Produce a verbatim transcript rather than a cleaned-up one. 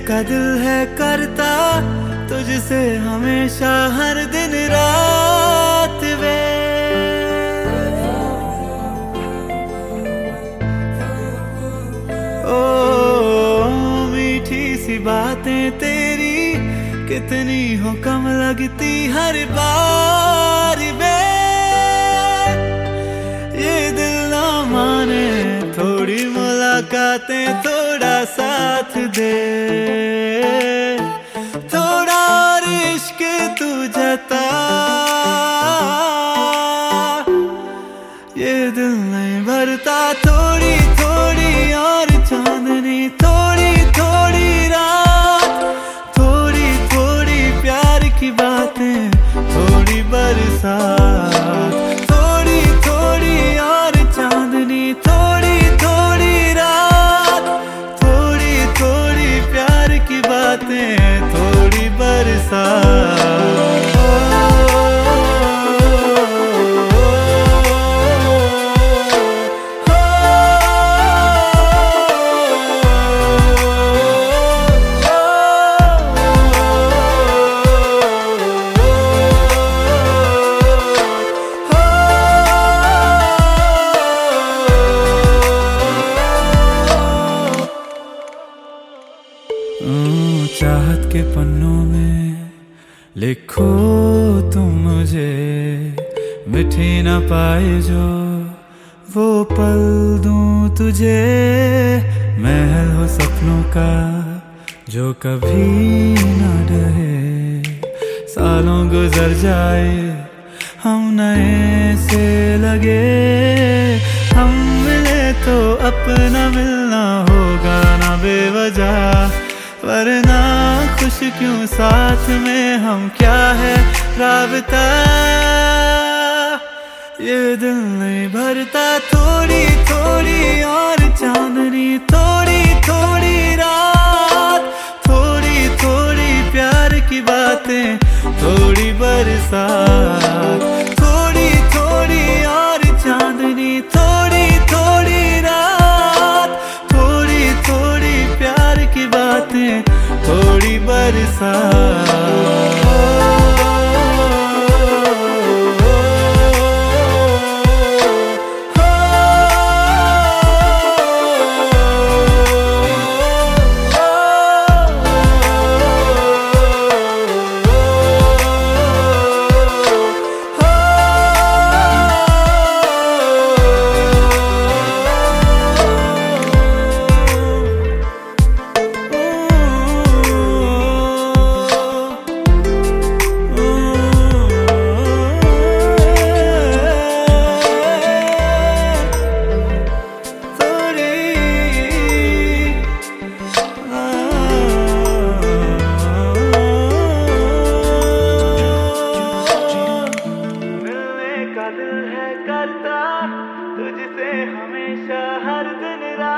का दिल है करता तुझसे हमेशा हर दिन रात वे। ओ मीठी सी बातें तेरी कितनी हो कम लगती हर बार बे। ये दिल ना माने थोड़ी मुलाकातें थोड़ा साथ दे, थोड़ा और इश्क तू जता। ये दिल नहीं भरता थोड़ी थोड़ी और चांदनी थोड़ी थोड़ी रात, थोड़ी थोड़ी प्यार की बातें थोड़ी बरसात, थोड़ी थोड़ी और चांदनी थोड़ी थोड़ी रात, थोड़ी थोड़ी प्यार की बातें थोड़ी बरसात। चाहत के पन्नों में लिखो तुम मुझे, मिठी ना पाए जो वो पल दूं तुझे। महल हो सपनों का जो कभी ना ढहे, सालों गुजर जाए हम नए से लगे। हम मिले तो अपना मिलना होगा ना बेवजह, वरना खुश क्यों साथ में हम क्या है राबता। ये दिल नहीं भरता थोड़ी थोड़ी और चांदनी थोड़ी थोड़ी रात, थोड़ी थोड़ी प्यार की बातें थोड़ी बरसात, थोड़ी थोड़ी और चांदनी थोड़ी थोड़ी रात, थोड़ी थोड़ी प्यार की बातें थोड़ी बरसात। तुझसे हमेशा हर दिन रात